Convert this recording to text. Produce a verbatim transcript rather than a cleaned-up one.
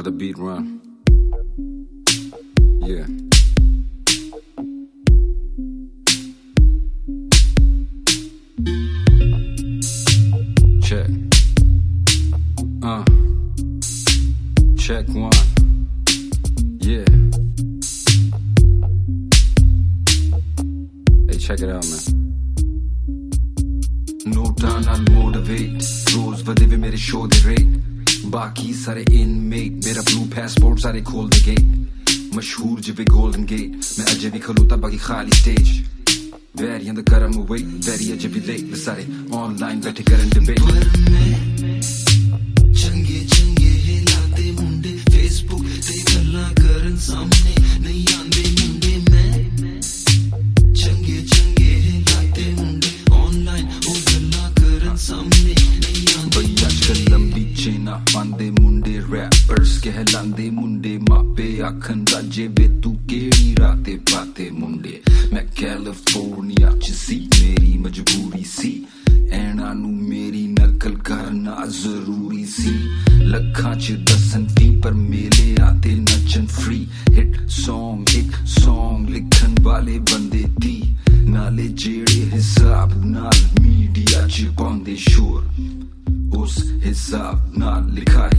the beat run. Yeah. Check. Uh. Check one. Yeah. Hey, check it out, man. Nota ਨਾਲ motivate ਰੋਜ਼ ਵਧੇ ਵੇ ਮੇਰੇ show ਦੇ rate ਬਾਕੀ ਸਾਰੇ inmate ਮੇਰਾ blue passport ਸਾਰੇ ਖੋਲ ਦੇ gate ਮਸ਼ਹੂਰ ਜਿਵੇਂ golden gate ਮੈਂ ਅਜੇ ਵੀ ਖਲੋਤਾ ਬਾਕੀ ਖਾਲੀ stage ਵੈਰੀਆਂ ਦਾ ਕਰਾਂ ਮੈਂ wait ਵੈਰੀ ਅਜੇ ਵੀ late ਮੈਂ ਸਾਰੇ online ਬੈਠੇ ਕਰਨ debate ਚੰਗੇ ਚੰਗੇ ਹਿਲਾਤੇ ਮੁੰਡੇ Facebook ਤੇ ਗੱਲਾਂ ਕਰਨ ਸਾਹਮਣੇ ਨਹੀਂ ਆਂਦੇ ਮੁੰਡੇ ਮੈਂ ਚੰਗੇ ਚੰਗੇ ਹਿਲਾਤੇ ਮੁੰਡੇ online ਉਹ ਗੱਲਾਂ ਕਰਨ ਸਾਹਮਣੇ ਨਹੀਂ ਆਂਦੇ ਬਈ ਅੱਜਕੱਲ ਲੰਬੀ ਚੇਨਾ ਪਾਉਂਦੇ ਮੁੰਡੇ rappers ਕਹਿਲਾਂਦੇ ਮੁੰਡੇ ਮਾਪੇ ਆਖਣ ਰਾਜੇ ਵੇ ਤੂੰ ਕਿਹੜੀ ਰਾਤੇ ਪਾਤੇ ਮੁੰਡੇ ਮੈਂ ਕੈਲੀਫੋਰਨੀਆ ਚ ਸੀ ਮੇਰੀ ਮਜਬੂਰੀ ਸੀ ਐਨਾ ਨੂੰ ਮੇਰੀ ਨਕਲ ਕਰਨਾ ਜ਼ਰੂਰੀ ਸੀ ਲੱਖਾਂ ਚ ਦਸਨ ਫੀ ਪਰ ਮੇਲੇ ਆਤੇ ਨੱਚਣ ਫ੍ਰੀ ਹਿੱਟ ਸੌਂਗ ਇੱਕ ਸੌਂਗ ਲਿਖਣ ਵਾਲੇ ਬੰਦੇ ਦੀ ਨਾਲੇ ਜਿਹੜੇ ਹਿਸਾਬ ਨਾਲ ਮੀਡੀਆ ਚ ਪਾਉਂਦੇ ਸ਼ੋਰ ਉਸ ਹਿਸਾਬ ਨਾਲ ਲਿਖਾ